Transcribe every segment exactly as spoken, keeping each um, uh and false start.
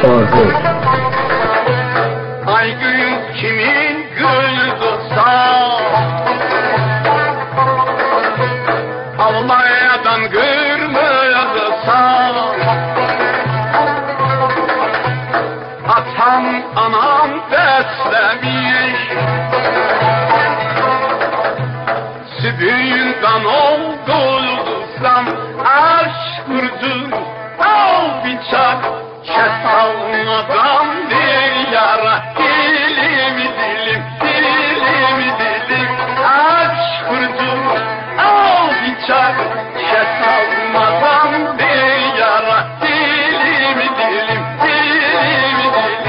Ordu. Ay gün kimin güldürsa Almanya'dan kırmızısa Atam anam beslemiş Sübüğünden oldursam aşk vurdum Al bıçak kes almadan bir yara Dilim dilim dilim dilim aşk vurdum Al bıçak kes almadan bir yara Dilim dilim dilim dilim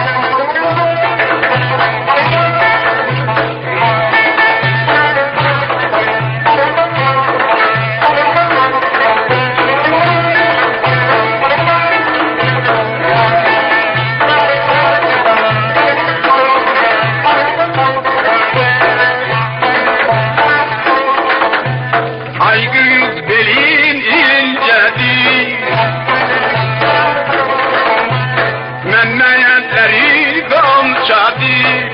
Aygız belin incedir Memniyetleri gamçadır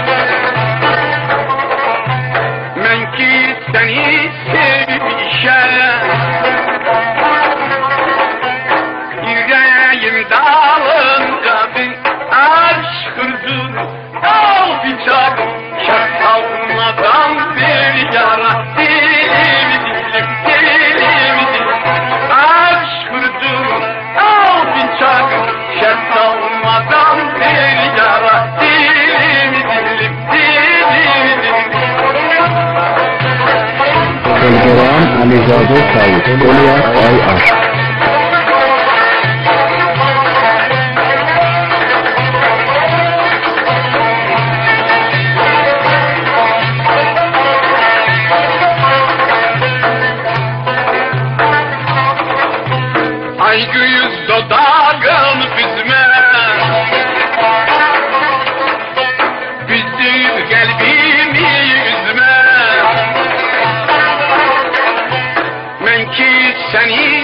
Men ki seni sevmişem Yüreğim dalıncadır Aşkırdır al bıçak Kes almadan bir yara Dilim dilim dilim dilim Aşk vurdum al bıçak Kes almadan bir yara Dilim dilim dilim dilim Telgeran Alizade Said. Konya Ay Aşk. Ay yüz dodağın bizme Bizim kalbimi üzme Men ki seni